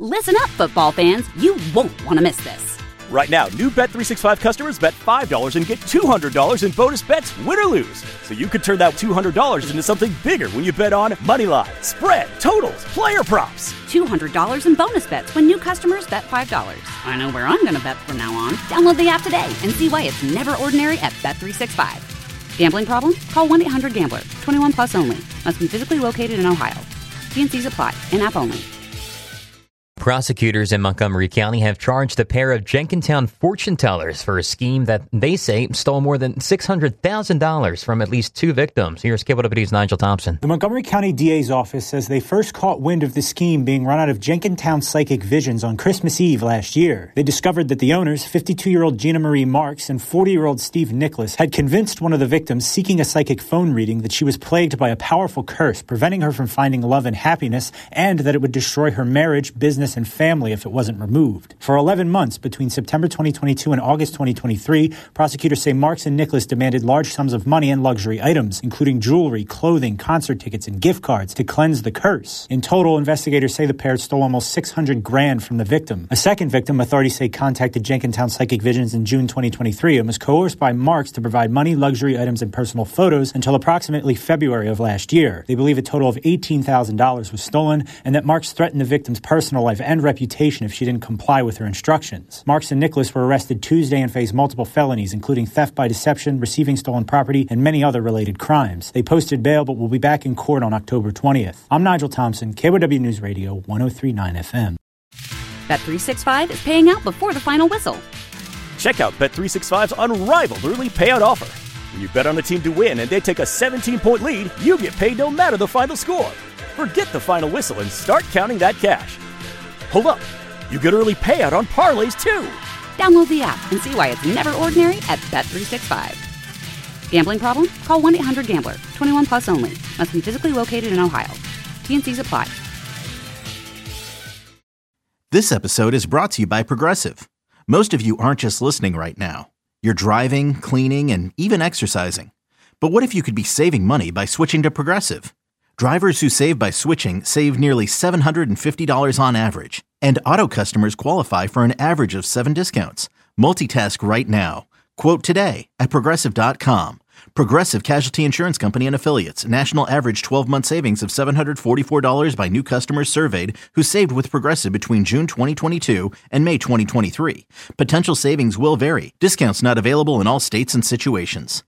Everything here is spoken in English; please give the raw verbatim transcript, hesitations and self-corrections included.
Listen up, football fans. You won't want to miss this. Right now, new Bet three sixty-five customers bet five dollars and get two hundred dollars in bonus bets, win or lose. So you could turn that two hundred dollars into something bigger when you bet on money line, spread, totals, player props. two hundred dollars in bonus bets when new customers bet five dollars. I know where I'm going to bet from now on. Download the app today and see why it's never ordinary at Bet three sixty-five. Gambling problem? Call one eight hundred gambler. twenty-one plus only. Must be physically located in Ohio. T and C's apply. In-app only. Prosecutors in Montgomery County have charged a pair of Jenkintown fortune tellers for a scheme that they say stole more than six hundred thousand dollars from at least two victims. Here's K W W's Nigel Thompson. The Montgomery County D A's office says they first caught wind of the scheme being run out of Jenkintown Psychic Visions on Christmas Eve last year. They discovered that the owners, fifty-two-year-old Gina Marie Marks and forty-year-old Steve Nicholas, had convinced one of the victims seeking a psychic phone reading that she was plagued by a powerful curse, preventing her from finding love and happiness, and that it would destroy her marriage, business, and family if it wasn't removed. For eleven months, between September twenty twenty-two and August twenty twenty-three, prosecutors say Marks and Nicholas demanded large sums of money and luxury items, including jewelry, clothing, concert tickets, and gift cards to cleanse the curse. In total, investigators say the pair stole almost six hundred grand from the victim. A second victim, authorities say, contacted Jenkintown Psychic Visions in June twenty twenty-three and was coerced by Marks to provide money, luxury items, and personal photos until approximately February of last year. They believe a total of eighteen thousand dollars was stolen and that Marks threatened the victim's personal life and reputation if she didn't comply with her instructions. Marks and Nicholas were arrested Tuesday and face multiple felonies, including theft by deception, receiving stolen property, and many other related crimes. They posted bail but will be back in court on October twentieth. I'm Nigel Thompson, K W W News Radio, one oh three point nine F M. Bet three sixty-five is paying out before the final whistle. Check out Bet three sixty-five's unrivaled early payout offer. When you bet on a team to win and they take a seventeen-point lead, you get paid no matter the final score. Forget the final whistle and start counting that cash. Hold up. You get early payout on parlays, too. Download the app and see why it's never ordinary at Bet three sixty-five. Gambling problem? Call one eight hundred gambler. twenty-one plus only. Must be physically located in Ohio. T and C's apply. This episode is brought to you by Progressive. Most of you aren't just listening right now. You're driving, cleaning, and even exercising. But what if you could be saving money by switching to Progressive? Drivers who save by switching save nearly seven hundred fifty dollars on average. And auto customers qualify for an average of seven discounts. Multitask right now. Quote today at Progressive dot com. Progressive Casualty Insurance Company and Affiliates. National average twelve-month savings of seven hundred forty-four dollars by new customers surveyed who saved with Progressive between June twenty twenty-two and May twenty twenty-three. Potential savings will vary. Discounts not available in all states and situations.